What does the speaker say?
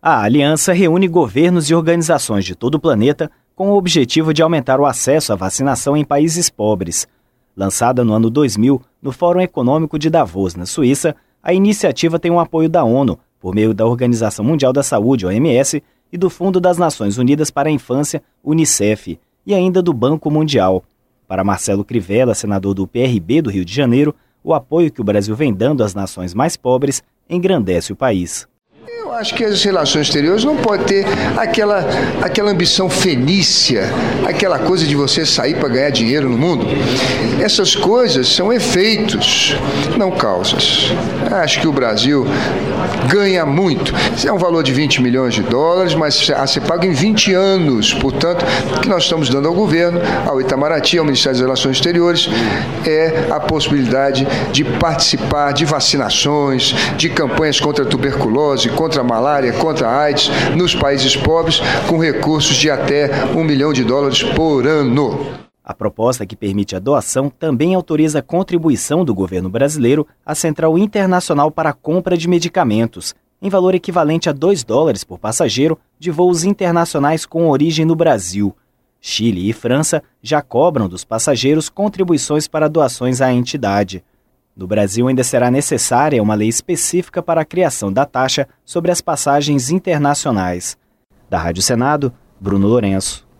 A aliança reúne governos e organizações de todo o planeta com o objetivo de aumentar o acesso à vacinação em países pobres. Lançada no ano 2000 no Fórum Econômico de Davos, na Suíça, a iniciativa tem o apoio da ONU, por meio da Organização Mundial da Saúde, OMS, e do Fundo das Nações Unidas para a Infância, UNICEF, e ainda do Banco Mundial. Para Marcelo Crivella, senador do PRB do Rio de Janeiro, o apoio que o Brasil vem dando às nações mais pobres engrandece o país. Eu acho que as relações exteriores não podem ter aquela ambição fenícia, aquela coisa de você sair para ganhar dinheiro no mundo. Essas coisas são efeitos, não causas. Acho que o Brasil ganha muito. É um valor de 20 milhões de dólares, mas a ser pago em 20 anos. Portanto, o que nós estamos dando ao governo, ao Itamaraty, ao Ministério das Relações Exteriores, é a possibilidade de participar de vacinações, de campanhas contra a tuberculose, contra a malária, contra a AIDS, nos países pobres, com recursos de até $1 milhão por ano. A proposta que permite a doação também autoriza a contribuição do governo brasileiro à Central Internacional para a Compra de Medicamentos, em valor equivalente a $2 por passageiro de voos internacionais com origem no Brasil. Chile e França já cobram dos passageiros contribuições para doações à entidade. No Brasil ainda será necessária uma lei específica para a criação da taxa sobre as passagens internacionais. Da Rádio Senado, Bruno Lourenço.